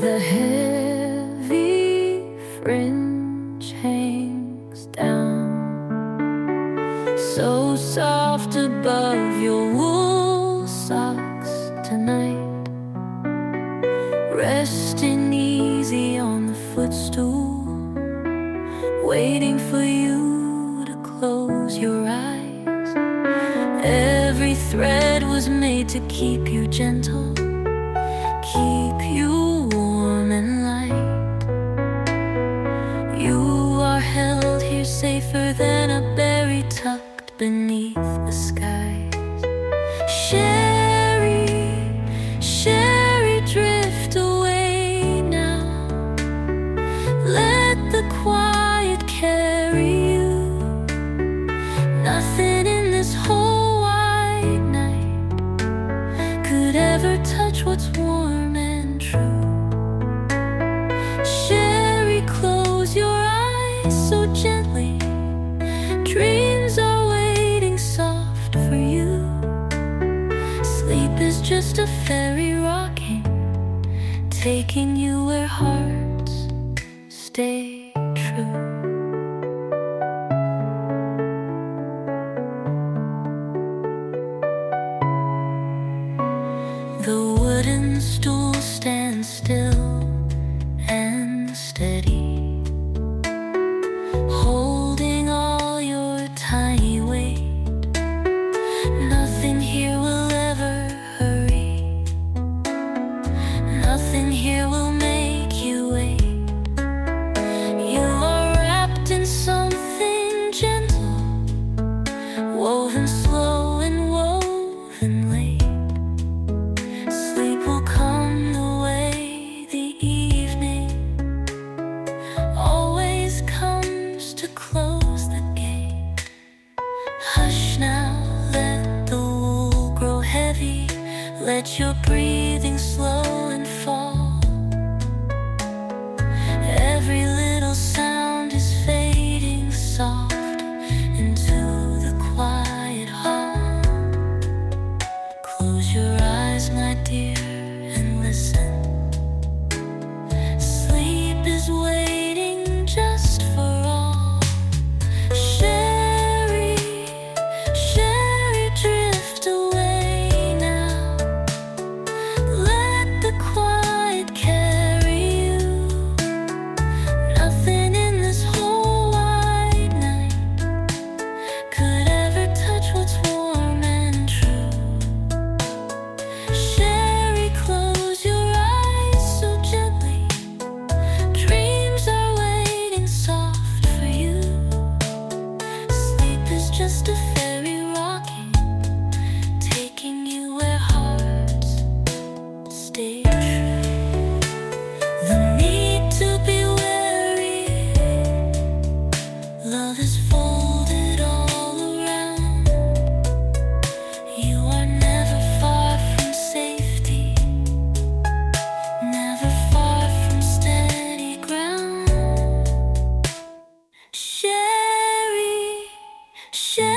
The heavy fringe hangs down, so soft above your wool socks tonight, resting easy on the footstool, waiting for you to close your eyes. Every thread was made to keep you gentle, keep you warm and light. You are held here safer than a berry tucked beneath the skies. Sherry, Sherry, drift away now. Let the quiet carry you. Nothing in this whole wide night could ever touch what's warm and true. Sherry, close your eyes so gently. Dreams are waiting soft for you. Sleep is just a fairy rocking, taking you where hearts stay true. The wooden stool stands still and steady, holding all your tiny weight. Nothing here will ever hurry, nothing here will make you wait. You are wrapped in something gentle, woven slow and woven late. Sleep will come the way the evening always comes to close the gate. Hush now, let the wool grow heavy, let your breathing slow and fall. Every little sound is fading soft into the quiet hall. Close your eyes, my dear, and listen. Sleep is waiting just for all. Sherry, Sherry, drift away now. Let the quiet carry you. Nothing in this whole wide night could ever touch what's warm and true. Sherry, close your eyes so gently. Dreams are waiting soft for you. Sleep is just a fairy rocking, taking you where hearts stay true. The need to be wary, love is folded all around. You are never far from safety, never far from steady ground. Sherry, Sherry.